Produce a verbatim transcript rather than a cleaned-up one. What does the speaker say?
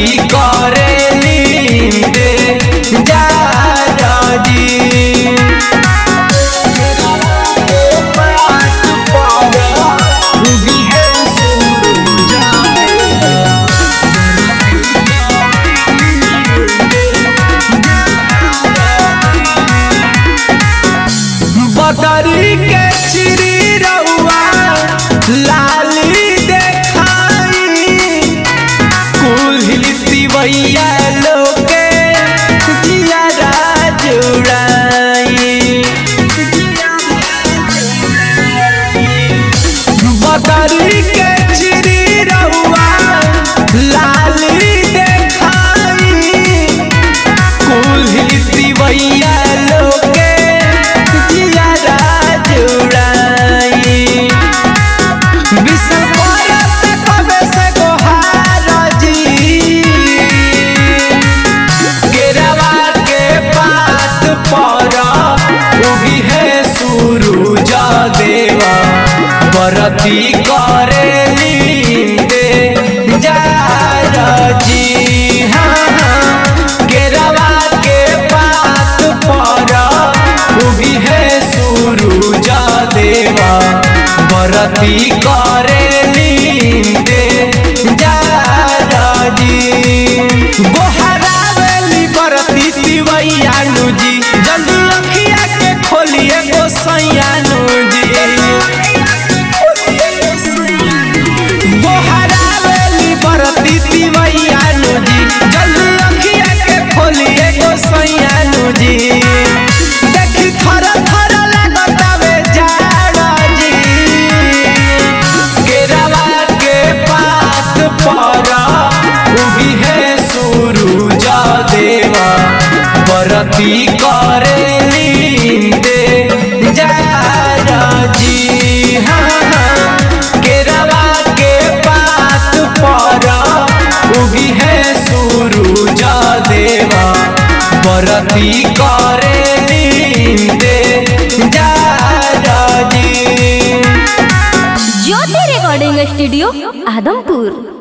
करेली दे जारा जी। बदरी के चिरी रउआ लाली देखाई कुल्ही तिवैया लोके जियारा जुड़ाई। बदरी के चिरी रउआ लाली देखाई कुल्ही तिवैया लोके बरती करेली दे जारा जी। हाँ केरवा के पात पर उगी है सूरज देवा बरती करेली दे जारा जी। गोहरावेली बरती तिवैया नु जी जल्दी अखिया के खोलिए गोसैया नु जी। तिवैया नु जी जल्दी अखिया के खोलिए गोसैया नु जी। देखी थर थर लगतावे जाड़ा जी केरवा के पात पर उगी है सूरज देवा बरती करेली दे जारा जी। हाँ केरवा के पात पर उगी है सूरज देवा बरती करेली दे जारा जी। Jyoti recording studio Adampur.